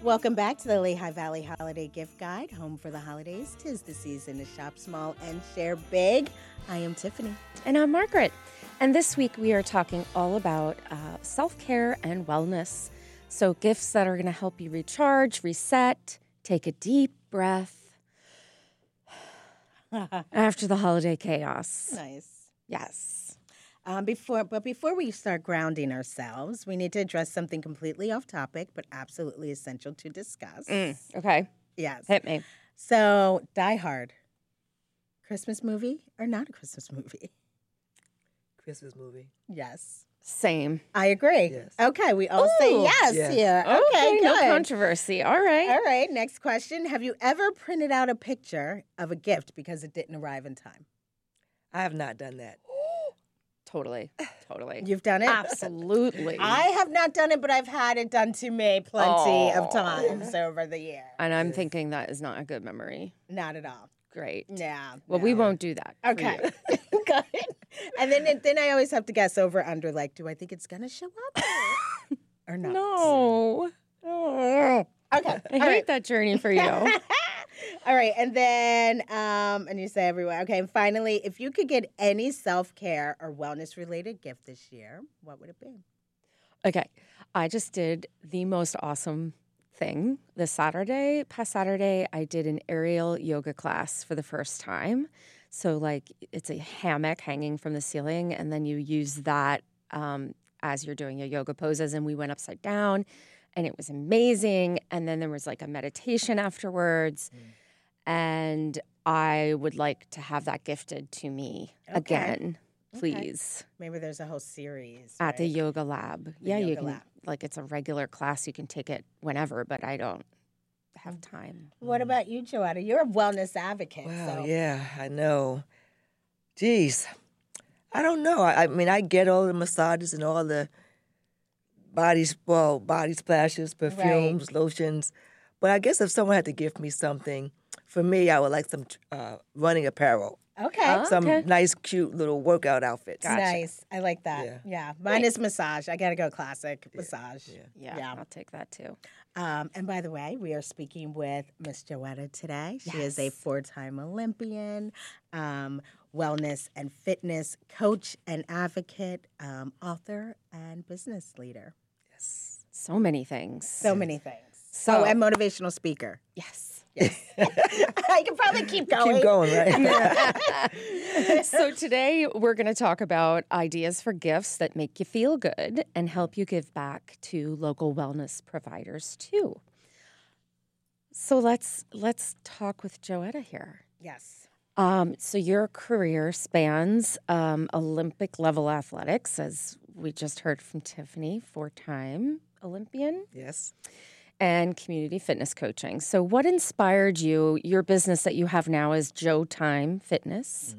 Welcome back to the Lehigh Valley Holiday Gift Guide, home for the holidays. 'Tis the season to shop small and share big. I am Tiffany. And I'm Margaret. And this week we are talking all about self-care and wellness. So gifts that are going to help you recharge, reset, take a deep breath after the holiday chaos. Nice. Yes. Before we start grounding ourselves, we need to address something completely off topic, but absolutely essential to discuss. Okay. Yes. Hit me. So, Die Hard, Christmas movie or not a Christmas movie? Christmas movie. Yes. Same. I agree. Yes. Okay, we all say Ooh. yes Yes. here. Okay, good. no controversy. All right. All right, next question. Have you ever printed out a picture of a gift because it didn't arrive in time? I have not done that. Totally. You've done it? Absolutely. I have not done it, but I've had it done to me plenty of Oh. times over the year. And I'm thinking that is not a good memory. Not at all. Great. Yeah. Well, we won't do that. for Okay. you. Good. And then I always have to guess over under, like, do I think it's going to show up or not? No. Okay. I hate that journey for you. All right, and then, and you say everyone. Okay, and finally, if you could get any self-care or wellness-related gift this year, what would it be? Okay. I just did the most awesome thing this past Saturday, I did an aerial yoga class for the first time. So, like, it's a hammock hanging from the ceiling, and then you use that as you're doing your yoga poses. And we went upside down, and it was amazing. And then there was like a meditation afterwards. And I would like to have that gifted to me again, please. Maybe there's a whole series. At the right? yoga lab. Yeah, you yoga can, lab. like, it's a regular class. You can take it whenever, but I don't have time. What about you, Joanna? You're a wellness advocate. Wow, so. yeah, I know. Jeez. I don't know. I mean, I get all the massages and all the body splashes, perfumes, lotions. But I guess if someone had to gift me something, for me, I would like some running apparel. Okay. Some Okay. nice, cute little workout outfits. Nice. I like that. Yeah. Mine is massage. I got to go classic massage. Yeah, I'll take that too. And by the way, we are speaking with Miss Joetta today. She is a four-time Olympian, wellness and fitness coach and advocate, author, and business leader. So many things. So many things. So- and motivational speaker. Yes. I can probably keep going. Keep going, right? So today we're going to talk about ideas for gifts that make you feel good and help you give back to local wellness providers too. So let's talk with Joetta here. Yes. So your career spans Olympic level athletics, as we just heard from Tiffany, four-time Olympian, Yes. and community fitness coaching. So what inspired you? Your business that you have now is Joe Time Fitness,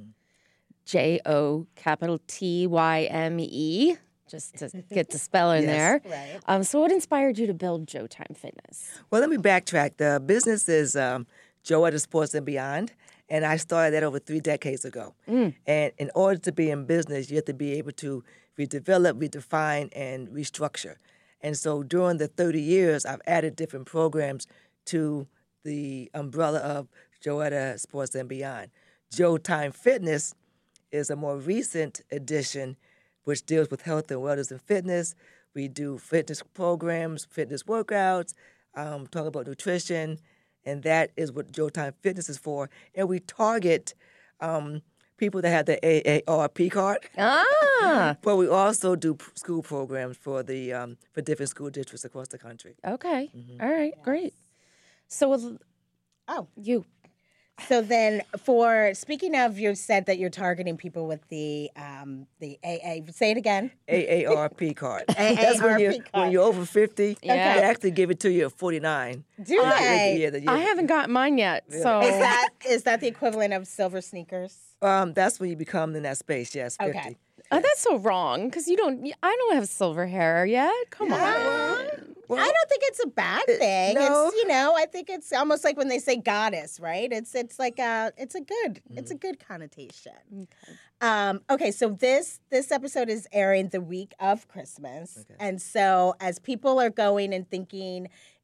JOTYME, just to get the spell in there. Right. So what inspired you to build Joe Time Fitness? Well, let me backtrack. The business is Joetta Sports and Beyond, and I started that over 3 decades ago. And in order to be in business, you have to be able to redevelop, redefine, and restructure. And so during the 30 years, I've added different programs to the umbrella of Joetta Sports and Beyond. Joe Time Fitness is a more recent addition which deals with health and wellness and fitness. We do fitness programs, fitness workouts, talk about nutrition, and that is what Joe Time Fitness is for. And we target people that have the AARP card. But we also do school programs for the for different school districts across the country. Okay. All right. Great. So, you. So then, speaking of, you said that you're targeting people with the AA. Say it again. AARP card. AARP That's when you're over 50. Yeah. They actually give it to you at 49. Do they? Yeah, I haven't got mine yet. So Is that the equivalent of silver sneakers? that's when you become in that space. Yes, 50. Okay. That's so wrong because I don't have silver hair yet. Come on. Well, I don't think it's a bad thing. no. It's I think it's almost like when they say goddess, right? It's like it's a good connotation. Okay, so this episode is airing the week of Christmas, and so as people are going and thinking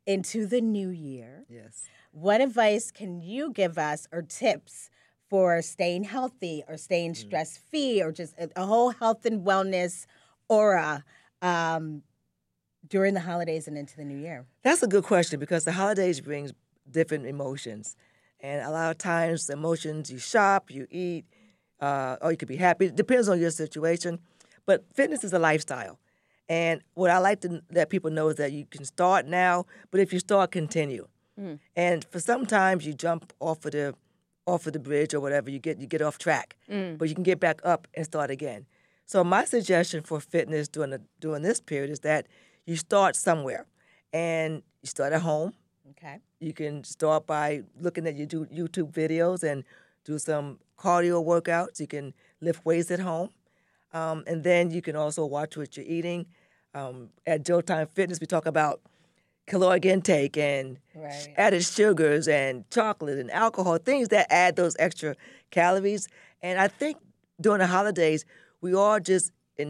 into the new year. Yes. What advice can you give us or tips for staying healthy or staying stress-free or just a whole health and wellness aura during the holidays and into the new year? That's a good question because the holidays brings different emotions. And a lot of times the emotions, you shop, you eat, or you could be happy. It depends on your situation. But fitness is a lifestyle. And what I like to let people know is that you can start now, but if you start, continue. And for sometimes you jump off of the bridge or whatever, you get off track, but you can get back up and start again. So my suggestion for fitness during this period is that you start somewhere, and you start at home. Okay. You can start by looking at your YouTube videos and do some cardio workouts. You can lift weights at home, and then you can also watch what you're eating. At Joe-Time Fitness, we talk about caloric intake and added sugars and chocolate and alcohol, things that add those extra calories. And I think during the holidays, we all just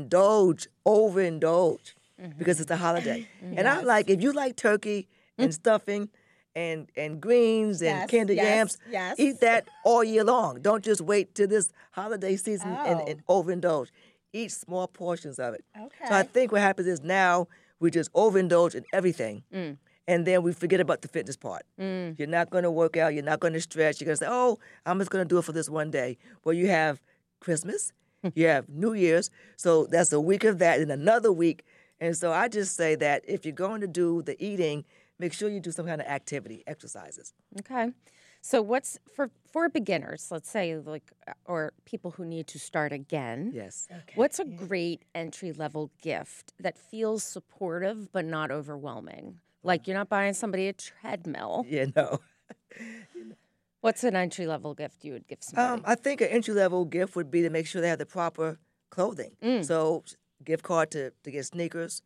overindulge because it's a holiday. And I'm like, if you like turkey and stuffing and greens and candy yams, eat that all year long. Don't just wait till this holiday season and overindulge. Eat small portions of it. Okay. So I think what happens is now we just overindulge in everything. And then we forget about the fitness part. You're not going to work out. You're not going to stretch. You're going to say, oh, I'm just going to do it for this one day. Well, you have Christmas. You have New Year's. So that's a week of that and another week. And so I just say that if you're going to do the eating, make sure you do some kind of activity, exercises. Okay. So what's for beginners, let's say, or people who need to start again? Yes. Okay. What's a great entry-level gift that feels supportive but not overwhelming? Like you're not buying somebody a treadmill. Yeah, no. What's an entry-level gift you would give somebody? I think an entry-level gift would be to make sure they have the proper clothing. So gift card to get sneakers,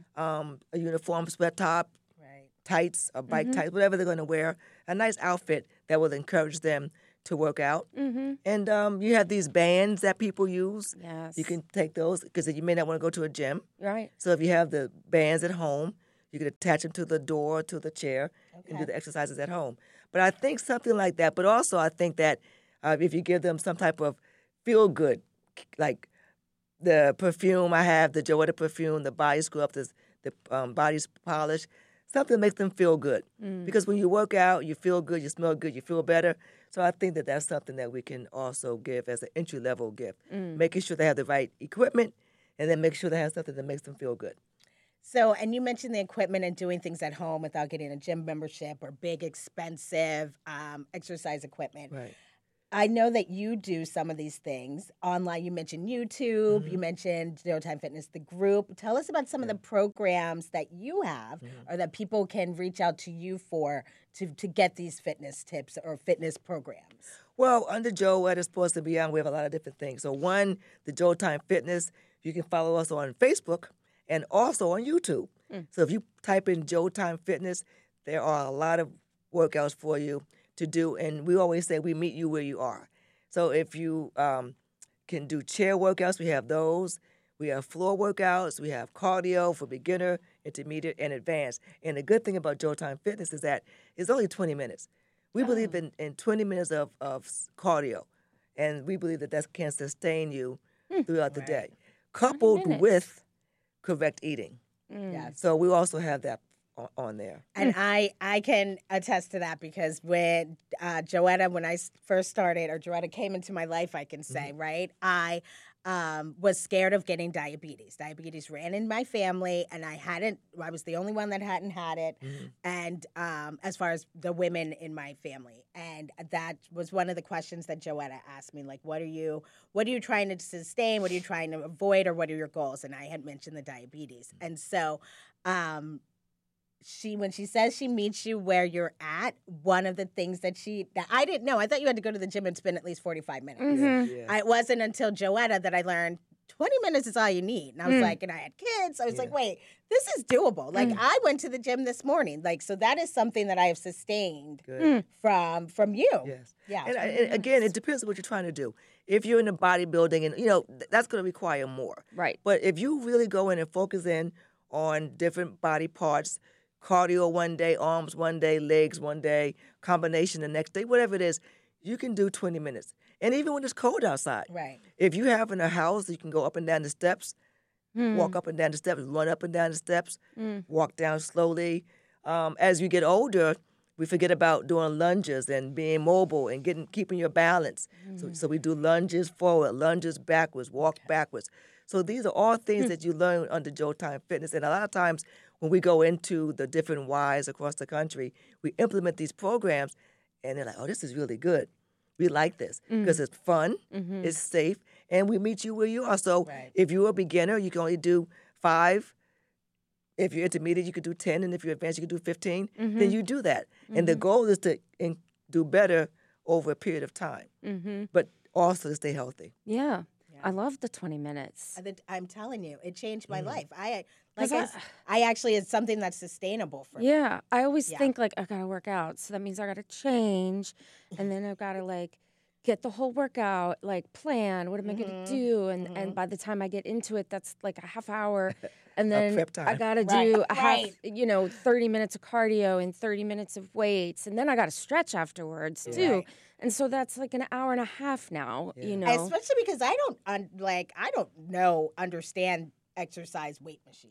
a uniform sweat top, tights, or bike tights, whatever they're going to wear, a nice outfit that will encourage them to work out. And you have these bands that people use. Yes. You can take those because you may not want to go to a gym. Right. So if you have the bands at home, you can attach them to the door, to the chair, and do the exercises at home. But I think something like that. But also I think that if you give them some type of feel-good, like the perfume I have, the Joetta perfume, the body scrub, the body polish, something that makes them feel good. Because when you work out, you feel good, you smell good, you feel better. So I think that that's something that we can also give as an entry-level gift, making sure they have the right equipment and then make sure they have something that makes them feel good. So, and you mentioned the equipment and doing things at home without getting a gym membership or big, expensive exercise equipment. Right. I know that you do some of these things online. You mentioned YouTube. You mentioned Joe-Time Fitness, the group. Tell us about some of the programs that you have or that people can reach out to you for to get these fitness tips or fitness programs. Well, under Joetta Sports and Beyond, we have a lot of different things. So one, the Joe-Time Fitness, you can follow us on Facebook and also on YouTube. So if you type in Joe-Time Fitness, there are a lot of workouts for you to do, and we always say we meet you where you are. So if you can do chair workouts, we have those. We have floor workouts. We have cardio for beginner, intermediate, and advanced. And the good thing about Joe-Time Fitness is that it's only 20 minutes. We believe in 20 minutes of cardio, and we believe that can sustain you throughout the day, coupled with correct eating. So we also have that on there. And I can attest to that because when Joetta, when I first started, or Joetta came into my life, I can say, right? I was scared of getting diabetes. Diabetes ran in my family, and I was the only one that hadn't had it. And as far as the women in my family. And that was one of the questions that Joetta asked me, like, what are you trying to sustain? What are you trying to avoid? Or what are your goals? And I had mentioned the diabetes. And so, when she says she meets you where you're at, one of the things that I didn't know, I thought you had to go to the gym and spend at least 45 minutes. It wasn't until Joetta that I learned 20 minutes is all you need. And I was like, and I had kids. I was like, wait, this is doable. Like I went to the gym this morning. Like, so that is something that I have sustained from you. Yes. Yeah. And again, it depends on what you're trying to do. If you're in the bodybuilding and, that's going to require more. Right. But if you really go in and focus in on different body parts, cardio one day, arms one day, legs one day, combination the next day, whatever it is, you can do 20 minutes. And even when it's cold outside. Right. If you have in a house, you can go up and down the steps, walk up and down the steps, run up and down the steps, walk down slowly. As you get older, we forget about doing lunges and being mobile and keeping your balance. So we do lunges forward, lunges backwards, walk backwards. So these are all things that you learn under Joe Time Fitness. And a lot of times when we go into the different Ys across the country, we implement these programs and they're like, oh, this is really good. We like this because it's fun, it's safe, and we meet you where you are. So if you're a beginner, you can only do 5. If you're intermediate, you could do 10, and if you're advanced, you could do 15. Then you do that. And the goal is to do better over a period of time, but also to stay healthy. Yeah. I love the 20 minutes. I'm telling you, it changed my life. I actually, it's something that's sustainable for me. Yeah. I always think like I got to work out. So that means I got to change. And then I've got to like get the whole workout, like plan, what am I going to do? And by the time I get into it, that's like a half hour. And then I got to do a half, 30 minutes of cardio and 30 minutes of weights. And then I got to stretch afterwards too. Right. And so that's like an hour and a half now, Especially because I don't understand exercise weight machines.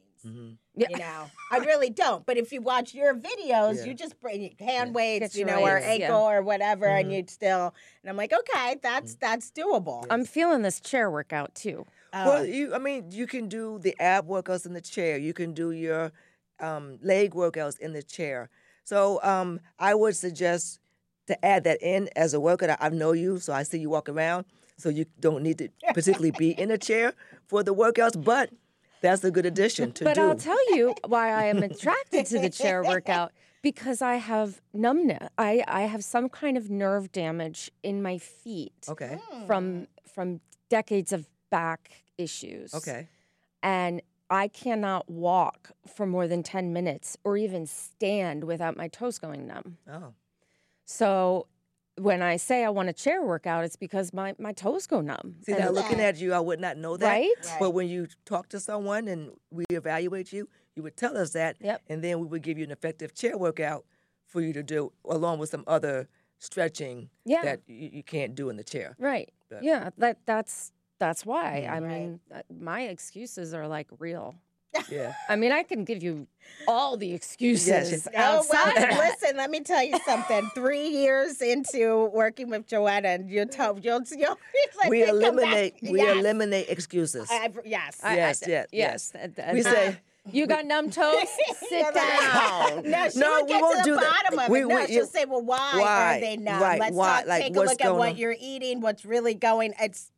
I really don't. But if you watch your videos, you just bring hand weights, or ankle or whatever, and you'd still. And I'm like, okay, that's doable. I'm feeling this chair workout too. Well, you can do the ab workouts in the chair. You can do your leg workouts in the chair. So I would suggest to add that in as a workout. I know you, so I see you walk around, so you don't need to particularly be in a chair for the workouts, but that's a good addition to do. But I'll tell you why I am attracted to the chair workout, because I have numbness. I have some kind of nerve damage in my feet from decades of back issues. Okay. And I cannot walk for more than 10 minutes or even stand without my toes going numb. Oh. So when I say I want a chair workout, it's because my toes go numb. See, now looking at you, I would not know that. Right? But when you talk to someone and we evaluate you, you would tell us that, and then we would give you an effective chair workout for you to do, along with some other stretching that you can't do in the chair. Right. But, that's why. I mean, my excuses are like real. Yeah. I mean, I can give you all the excuses. Yes. Listen, let me tell you something. 3 years into working with Joetta, and you'll like we eliminate excuses. Yes. We say, you got numb toes? Sit down. No, we won't do that. She'll say, well, why are they numb? Right, Let's take a look at what you're eating, what's really going.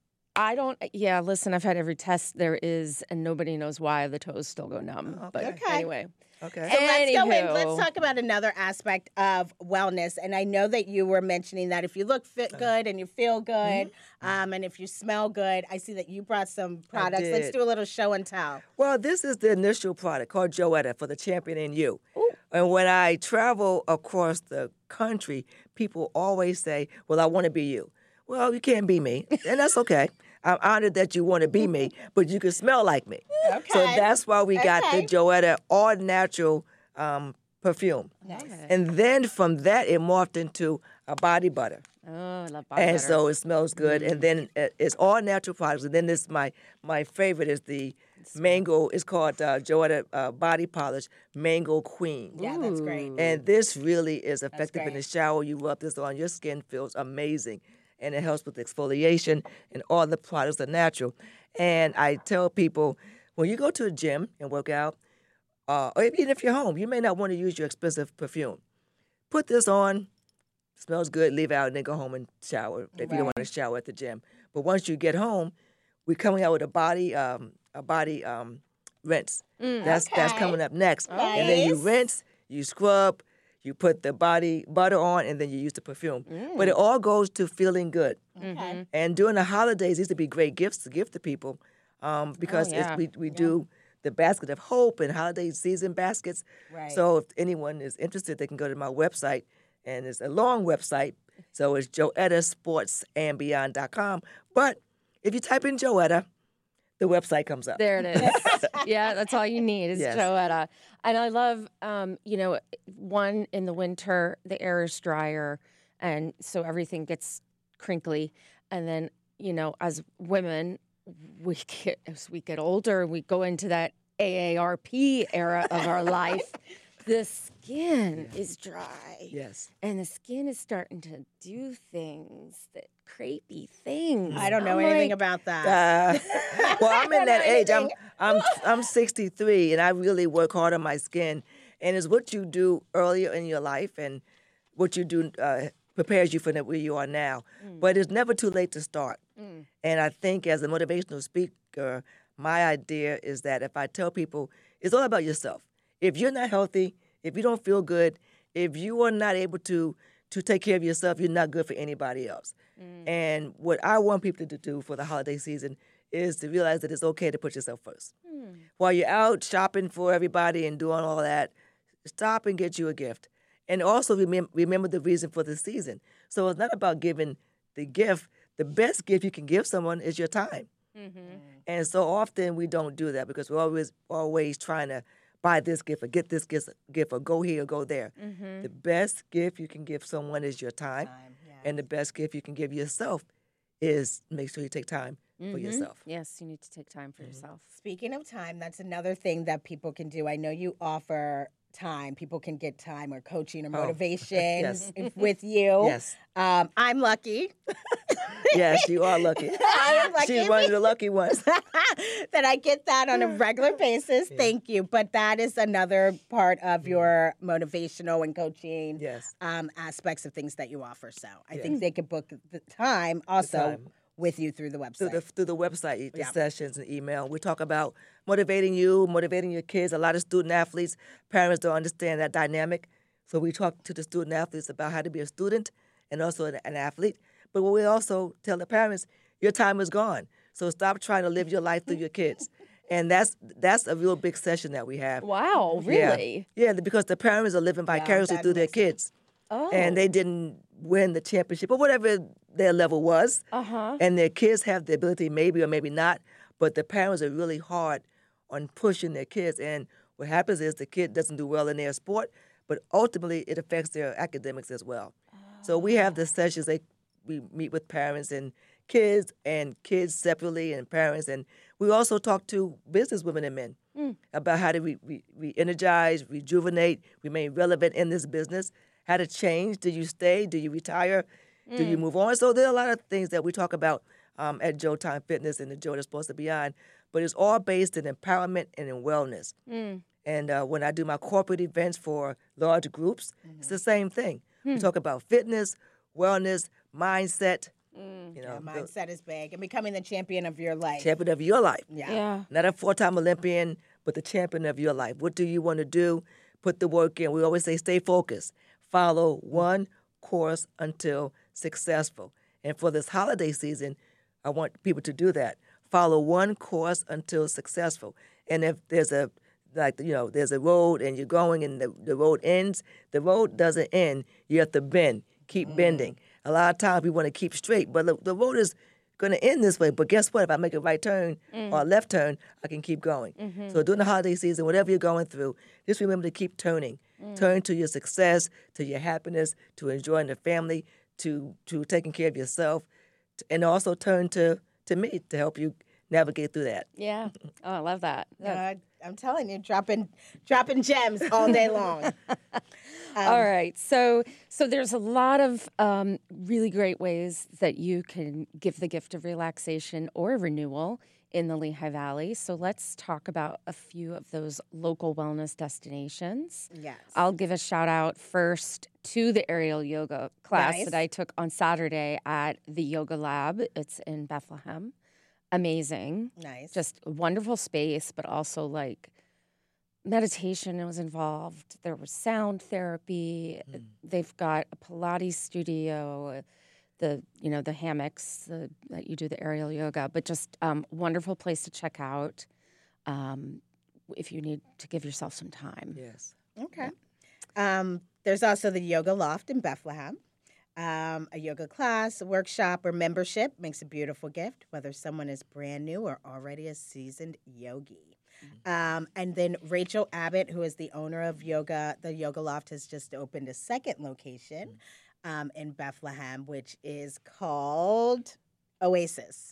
Listen, I've had every test there is, and nobody knows why the toes still go numb. Okay. But anyway. Okay. So let's go in. Let's talk about another aspect of wellness. And I know that you were mentioning that if you look good and you feel good, and if you smell good, I see that you brought some products. Let's do a little show and tell. Well, this is the initial product called Joetta for the Champion in You. Ooh. And when I travel across the country, people always say, well, I want to be you. Well, you can't be me, and that's okay. I'm honored that you want to be me, but you can smell like me. Okay. So that's why we got the Joetta All Natural perfume. Nice. And then from that, it morphed into a body butter. Oh, I love body butter. And so it smells good. And then it's all natural products. And then this my favorite is the mango. It's called Joetta Body Polish Mango Queen. Yeah, that's great. And this really is effective in the shower. You rub this on, your skin feels amazing. And it helps with exfoliation, and all the products are natural. And I tell people, when you go to a gym and work out, or even if you're home, you may not want to use your expensive perfume. Put this on, smells good, leave it out, and then go home and shower if you don't want to shower at the gym. But once you get home, we're coming out with a body rinse. That's coming up next. Nice. And then you rinse, you scrub, you put the body butter on, and then you use the perfume. But it all goes to feeling good. Okay. And during the holidays, these would be great gifts to give to people because we do the basket of hope and holiday season baskets. Right. So if anyone is interested, they can go to my website, and it's a long website. So it's joettasportsandbeyond.com. But if you type in Joetta, the website comes up. There it is. Yeah, that's all you need is Yes. Joetta. And I love, one, in the winter, the air is drier, and so everything gets crinkly. And then, as women, as we get older, we go into that AARP era of our life. The skin is dry. Yes. And the skin is starting to do things, that crepey things. I don't know I'm anything like, about that. Well, I'm in that know age. anything. I'm 63, and I really work hard on my skin. And it's what you do earlier in your life, and what you do prepares you for where you are now. But it's never too late to start. And I think as a motivational speaker, my idea is that if I tell people, it's all about yourself. If you're not healthy, if you don't feel good, if you are not able to take care of yourself, you're not good for anybody else. And what I want people to do for the holiday season is to realize that it's okay to put yourself first. While you're out shopping for everybody and doing all that, stop and get you a gift. And also remember the reason for the season. So it's not about giving the gift. The best gift you can give someone is your time. And so often we don't do that because we're always trying to buy this gift or get this gift or go here or go there. The best gift you can give someone is your time. And the best gift you can give yourself is make sure you take time for yourself. Yes, you need to take time for yourself. Speaking of time, that's another thing that people can do. I know you offer time. People can get time or coaching or motivation yes. with you. Yes. I'm lucky. Yes, you are lucky. I'm lucky. She's one of the lucky ones. that I get that on a regular basis. Thank you. But that is another part of your motivational and coaching Yes. aspects of things that you offer. So I think they could book the time also with you through the website. Through the website, the sessions and email. We talk about motivating you, motivating your kids. A lot of student athletes, parents don't understand that dynamic. So we talk to the student athletes about how to be a student and also an athlete. But we also tell the parents, your time is gone. So stop trying to live your life through your kids. And that's a real big session that we have. Wow, really? Yeah, because the parents are living vicariously that through their makes sense. kids. Oh. And they didn't win the championship or whatever their level was. And their kids have the ability, maybe or maybe not, but the parents are really hard on pushing their kids. And what happens is the kid doesn't do well in their sport, but ultimately it affects their academics as well. So we have the sessions, we meet with parents and kids separately and parents. And we also talk to business women and men about how to re-energize, rejuvenate, remain relevant in this business, how to change. Do you stay? Do you retire? Do you move on? So there are a lot of things that we talk about at Joe-Time Fitness and the Joe Sports and Beyond, but it's all based in empowerment and in wellness. And when I do my corporate events for large groups, it's the same thing. We talk about fitness, wellness, mindset. Mindset is big and becoming the champion of your life. Champion of your life. Yeah. Not a 4-time Olympian, but the champion of your life. What do you want to do? Put the work in. We always say stay focused. Follow one course until successful. And for this holiday season, I want people to do that. Follow one course until successful. And if there's there's a road and you're going and the road ends, the road doesn't end. You have to bend, keep bending. A lot of times we want to keep straight, but the road is going to end this way. But guess what? If I make a right turn or a left turn, I can keep going. So during the holiday season, whatever you're going through, just remember to keep turning. Turn to your success, to your happiness, to enjoying the family, to taking care of yourself, and also turn to me to help you navigate through that. Yeah. Oh, I love that. I'm telling you, dropping gems all day long. All right. So there's a lot of really great ways that you can give the gift of relaxation or renewal in the Lehigh Valley. So let's talk about a few of those local wellness destinations. Yes. I'll give a shout out first to the aerial yoga class Nice. that I took on Saturday at the Yoga Lab. It's in Bethlehem. Amazing. Nice. Just a wonderful space, but also like meditation was involved. There was sound therapy. They've got a Pilates studio, the hammocks that you do the aerial yoga, but just wonderful place to check out if you need to give yourself some time. Yes. Okay. There's also the Yoga Loft in Bethlehem. A yoga class, a workshop, or membership makes a beautiful gift, whether someone is brand new or already a seasoned yogi. And then Rachel Abbott, who is the owner of the Yoga Loft, has just opened a second location in Bethlehem, which is called Oasis.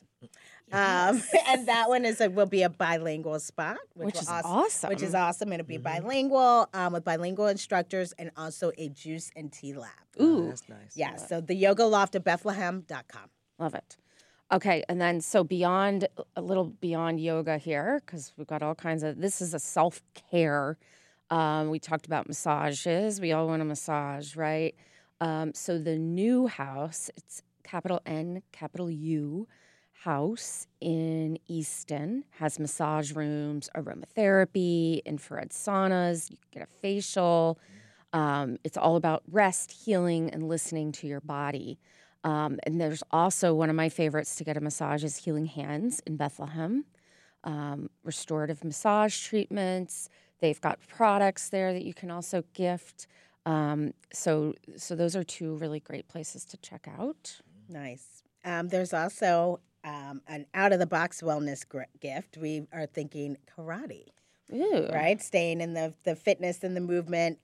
And that one will be a bilingual spot, Which is awesome. Which is awesome. It'll be bilingual with bilingual instructors and also a juice and tea lab. Ooh, that's nice. Yeah, so the Yoga Loft at Bethlehem.com. love it. Okay, and then so beyond a little beyond yoga here, because we've got all kinds of. This is a self-care. We talked about massages. We all want a massage, right? So the new house, it's capital N, capital U, house in Easton has massage rooms, aromatherapy, infrared saunas. You can get a facial. It's all about rest, healing, and listening to your body. And there's also one of my favorites to get a massage is Healing Hands in Bethlehem. Restorative massage treatments. They've got products there that you can also gift. So those are two really great places to check out. Nice. There's also an out-of-the-box wellness gift. We are thinking karate. Ooh. Right? Staying in the fitness and the movement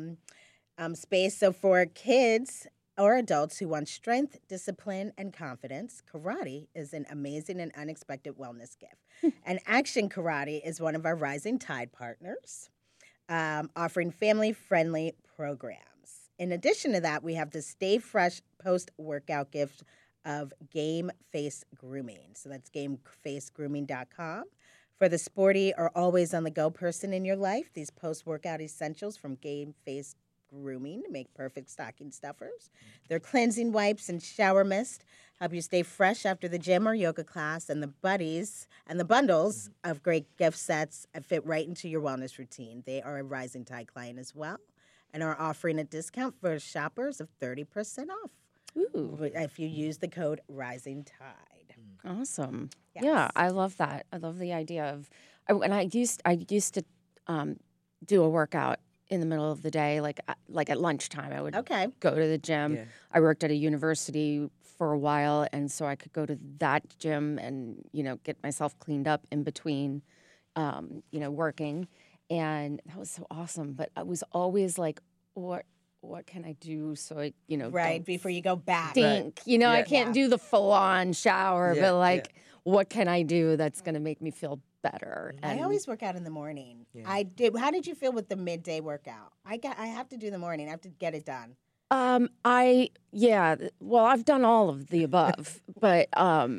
space. So for kids or adults who want strength, discipline, and confidence, karate is an amazing and unexpected wellness gift. And Action Karate is one of our Rising Tide partners, offering family-friendly programs. In addition to that, we have the Stay Fresh post-workout gift of Game Face Grooming. So that's gamefacegrooming.com. For the sporty or always on the go person in your life, these post-workout essentials from Game Face Grooming make perfect stocking stuffers. Their cleansing wipes and shower mist help you stay fresh after the gym or yoga class, and the buddies and the bundles of great gift sets fit right into your wellness routine. They are a Rising Tide client as well and are offering a discount for shoppers of 30% off. Ooh. If you use the code Rising Tide. Awesome. Yes. Yeah, I love that. I love the idea of, and I used to do a workout in the middle of the day, like at lunchtime. I would go to the gym. Yeah. I worked at a university for a while, and so I could go to that gym and get myself cleaned up in between, working, and that was so awesome. But I was always like, what can I do so I, right, before you go back. stink. Right. I can't do the full-on shower, Yeah, but what can I do that's going to make me feel better? I always work out in the morning. Yeah. I did. How did you feel with the midday workout? I have to do the morning. I have to get it done. Well, I've done all of the above, but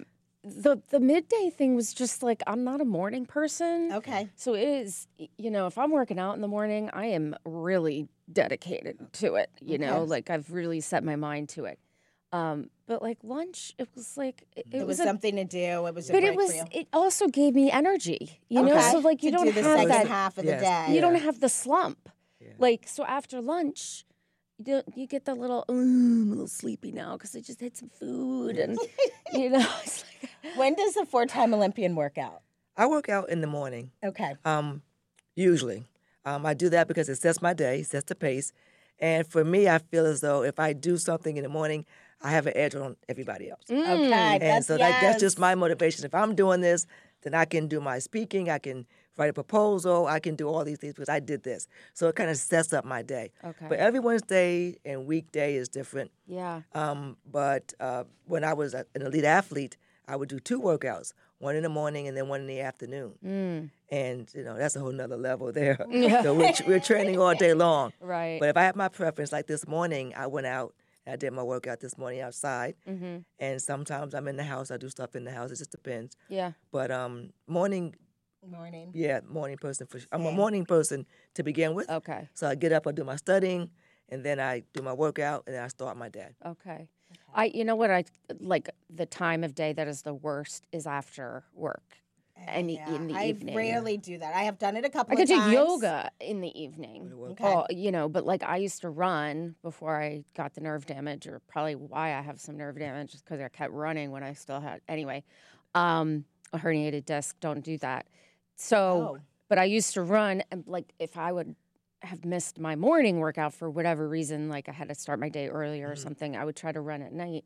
the midday thing was just like, I'm not a morning person. Okay. So it is, if I'm working out in the morning, I am really dedicated to it, like I've really set my mind to it. But like lunch, it was like, it was something to do. It was a but break for you. it also gave me energy, so like you to don't do the have second that, half of the Yes. day. you don't have the slump. Yeah. Like, so after lunch, you get the little, I'm a little sleepy now because I just had some food. And, it's like, When does the 4-time Olympian work out? I work out in the morning, Okay. usually. I do that because it sets my day, sets the pace. And for me, I feel as though if I do something in the morning, I have an edge on everybody else. Okay. And so that's yes. just my motivation. If I'm doing this, then I can do my speaking, I can write a proposal, I can do all these things because I did this. So it kind of sets up my day. Okay. But every Wednesday and weekday is different. yeah. But when I was an elite athlete, I would do 2 workouts, one in the morning and then one in the afternoon. And, that's a whole nother level there. So we're training all day long. Right. But if I have my preference, like this morning, I went out and I did my workout this morning outside. Mm-hmm. And sometimes I'm in the house. I do stuff in the house. It just depends. Yeah. But morning, Morning. morning person. I'm a Same. morning person to begin with. Okay. So I get up, I do my studying, and then I do my workout, and then I start my day. Okay. You know what I like, the time of day that is the worst is after work. And in the evening. I rarely do that. I have done it a couple I could of times. do yoga in the evening. Okay. But like I used to run before I got the nerve damage, or probably why I have some nerve damage is because I kept running when I still had. Anyway, a herniated disc, don't do that. So, but I used to run, and like if I would have missed my morning workout for whatever reason, like I had to start my day earlier or something, I would try to run at night.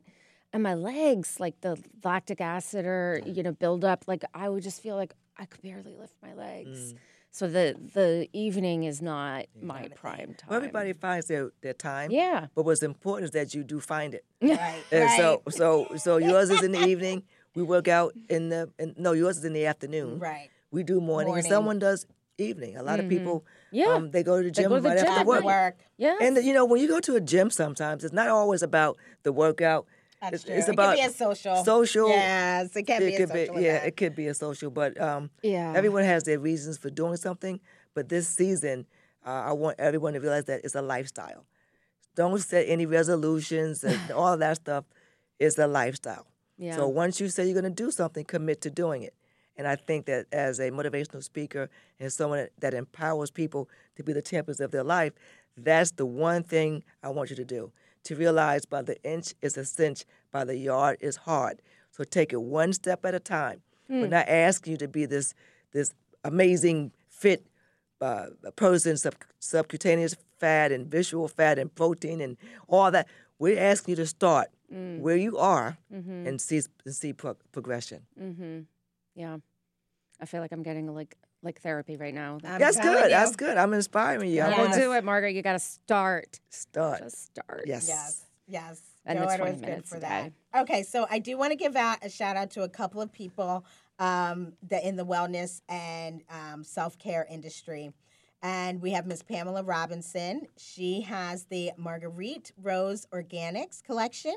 and my legs, like the lactic acid or build up, like I would just feel like I could barely lift my legs. So the evening is not my prime time. Well, everybody finds their time. Yeah. But what's important is that you do find it. Right. And right. so yours is in the evening. We work out yours is in the afternoon. Right. We do morning. And someone does evening. A lot of people, they go to the gym right after work. Yeah. And when you go to a gym, sometimes it's not always about the workout. That's true. It's it about can be a social. Social. Yes, it can be a social. It could be a social. But everyone has their reasons for doing something. But this season, I want everyone to realize that it's a lifestyle. Don't set any resolutions and all of that stuff. It's a lifestyle. Yeah. So once you say you're going to do something, commit to doing it. And I think that as a motivational speaker and someone that empowers people to be the champions of their life, that's the one thing I want you to do. To realize by the inch is a cinch, by the yard is hard. So take it one step at a time. We're not asking you to be this amazing, fit person, subcutaneous fat and visceral fat and protein and all that. We're asking you to start where you are and see progression. Yeah. I feel like I'm getting like therapy right now. That's good. That's good. I'm inspiring you. Don't do it, Margaret. You got to start. Just start. Yes. And Joe the 20 Etter was good minutes for a that. day. Okay, so I do want to give out a shout out to a couple of people that in the wellness and self-care industry. And we have Miss Pamela Robinson. She has the Marguerite Rose Organics collection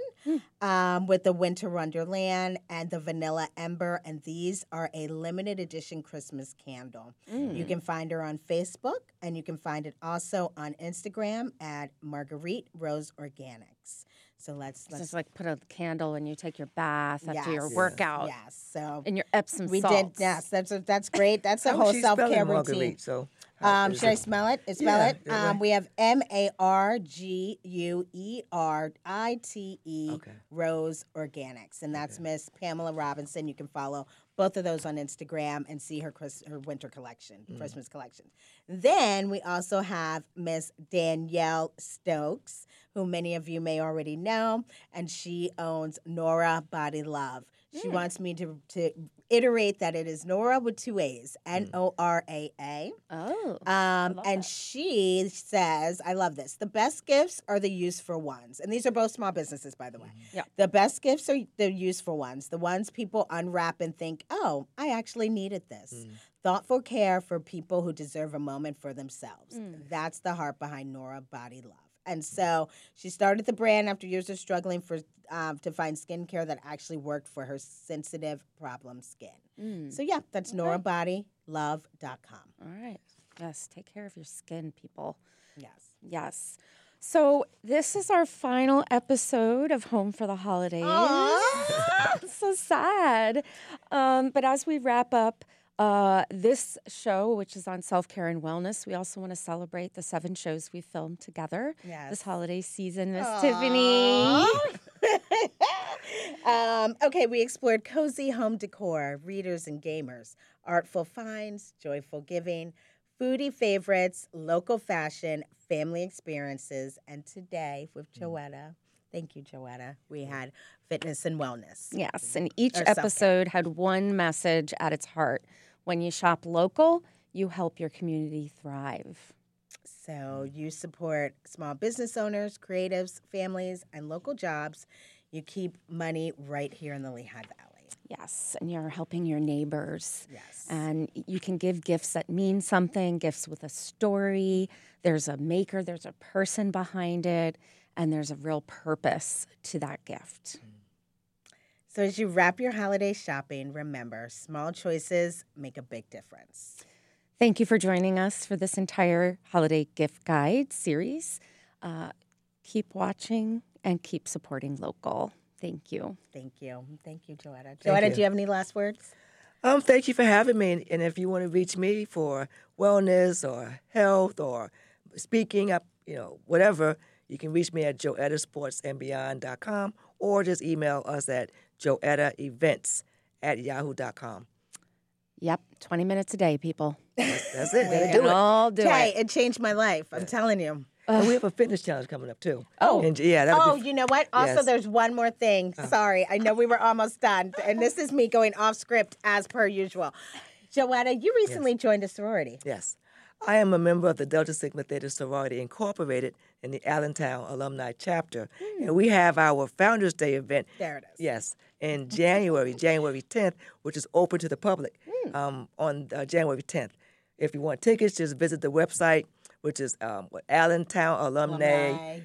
with the Winter Wonderland and the Vanilla Ember. And these are a limited edition Christmas candle. You can find her on Facebook, and you can find it also on Instagram at Marguerite Rose Organics. So let's just like put a candle and you take your bath after your Yes. workout. Yes. So And your Epsom we salts. did. Yes, that's great. That's a How whole she self-care spelling routine. Marguerite? So Should I smell it? Spell Yeah, it. yeah, right. We have Marguerite Rose Organics, and that's Miss Pamela Robinson. You can follow both of those on Instagram and see her winter collection, Christmas collection. Then we also have Miss Danielle Stokes, who many of you may already know, and she owns Nora Body Love. She wants me to iterate that it is Nora with two A's, Noraa. Oh. And she says, I love this. The best gifts are the useful ones. And these are both small businesses, by the way. Yeah. The best gifts are the useful ones, the ones people unwrap and think, oh, I actually needed this. Thoughtful care for people who deserve a moment for themselves. That's the heart behind Nora Body Love. And so she started the brand after years of struggling to find skincare that actually worked for her sensitive problem skin. So yeah, that's norabodylove.com. All right. Yes, take care of your skin, people. Yes. Yes. So this is our final episode of Home for the Holidays. So sad. But as we wrap up this show, which is on self-care and wellness, we also want to celebrate the 7 shows we filmed together this holiday season, Miss Tiffany. Okay, we explored cozy home decor, readers and gamers, artful finds, joyful giving, foodie favorites, local fashion, family experiences, and today with Joetta. Thank you, Joetta. We had fitness and wellness. Yes, and each Or self-care. episode had one message at its heart. When you shop local, you help your community thrive. So you support small business owners, creatives, families, and local jobs. You keep money right here in the Lehigh Valley. Yes, and you're helping your neighbors. Yes. And you can give gifts that mean something, gifts with a story. There's a maker, there's a person behind it, and there's a real purpose to that gift. So as you wrap your holiday shopping, remember, small choices make a big difference. Thank you for joining us for this entire holiday gift guide series. Keep watching and keep supporting local. Thank you. Thank you. Thank you, Joetta. Joetta, do you have any last words? Thank you for having me. And if you want to reach me for wellness or health or speaking up, whatever, you can reach me at joettasportsandbeyond.com or just email us at joettaevents@yahoo.com. Yep, 20 minutes a day, people. That's it. We Gotta can do it. all do Hey, it. it changed my life. I'm telling you. And we have a fitness challenge coming up too. Oh. And yeah, that'll Oh, be you know what? Also, yes. there's one more thing. Sorry, I know we were almost done, and this is me going off script as per usual. Joetta, you recently joined a sorority. Yes. I am a member of the Delta Sigma Theta Sorority Incorporated in the Allentown Alumni Chapter. And we have our Founders Day event. There it is. Yes, in January 10th, which is open to the public on January 10th. If you want tickets, just visit the website, which is Allentown Alumni,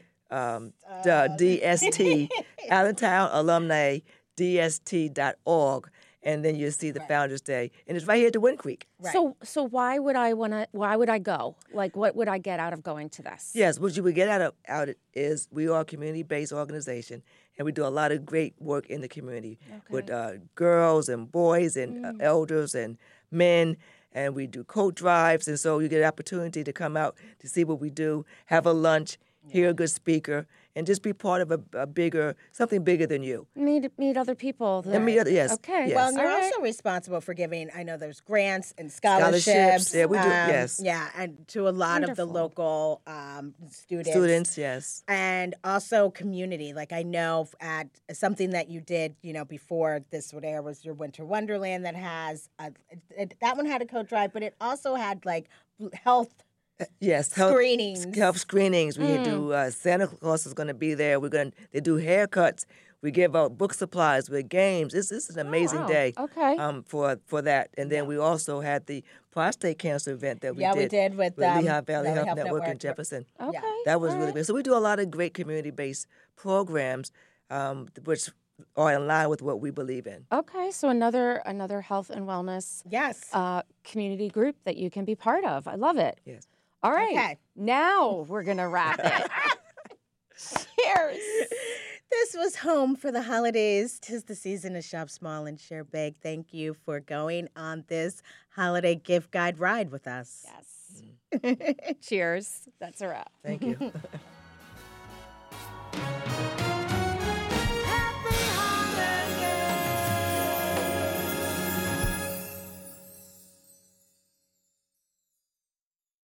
DST, Allentown Alumni, DST.org. And then you'll see the Founders Day, and it's right here at the Wind Creek. Right. So why would I go? Like, what would I get out of going to this? Yes, what you would get out of it is we are a community-based organization, and we do a lot of great work in the community with girls and boys and elders and men, and we do coat drives, and so you get an opportunity to come out to see what we do, have a lunch, hear a good speaker, and just be part of something bigger than you. Meet other people. And meet other, yes. Okay. Yes. Well, and you're All right. also responsible for giving, I know there's grants and scholarships. Yeah, we do, yes. Yeah, and to a lot of the Wonderful. local students. Students, yes. And also community. Like I know at something that you did, before this would air was your Winter Wonderland that has, that one had a coat drive, but it also had like health Yes, screenings. Health screenings. We do. Santa Claus is going to be there. They do haircuts. We give out book supplies with games. This is an amazing wow. day. Okay. For that, and then we also had the prostate cancer event that we Yeah, did. we did with Lehigh Valley Valley Health Health Network in Network. Jefferson. Okay. That was all really right. great. So we do a lot of great community-based programs, which are in line with what we believe in. Okay. So another health and wellness Yes. community group that you can be part of. I love it. Yes. All right. Okay. Now we're gonna wrap it. Cheers. This was Home for the Holidays. 'Tis the season to shop small and share big. Thank you for going on this holiday gift guide ride with us. Yes. Cheers. That's a wrap. Thank you.